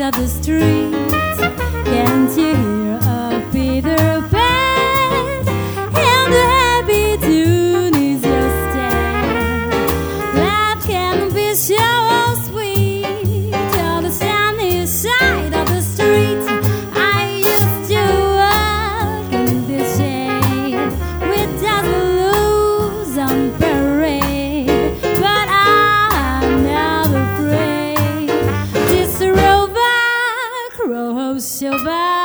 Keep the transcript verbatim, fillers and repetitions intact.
of the street. Can't you hear a Peter Pan? And the happy tune is your stare. Life can be so sweet on the sunny side of the street. I used to walk in the shade with just blues on parade, but I'm not afraid. This rover crows over